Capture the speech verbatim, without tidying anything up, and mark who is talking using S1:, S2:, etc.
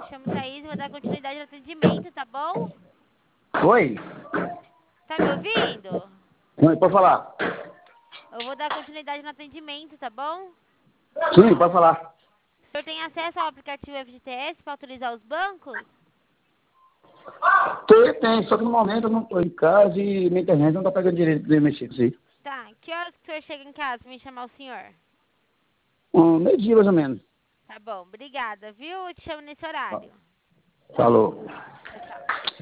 S1: chamo Thaís, vou dar continuidade no atendimento, tá bom?
S2: Oi?
S1: Tá me ouvindo?
S2: Oi, pode falar.
S1: Eu vou dar continuidade no atendimento, tá bom?
S2: Sim, pode falar.
S1: O senhor tem acesso ao aplicativo F G T S para autorizar os bancos?
S2: Tem, tem, só que no momento eu não tô em casa e minha internet não tá pegando direito de mexer com isso aí.
S1: Tá, que horas que o senhor chega em casa pra me chamar o senhor?
S2: Um meio dia mais ou menos.
S1: Tá bom, obrigada, viu? Eu te chamo nesse horário.
S2: Falou.
S1: Tchau, tchau.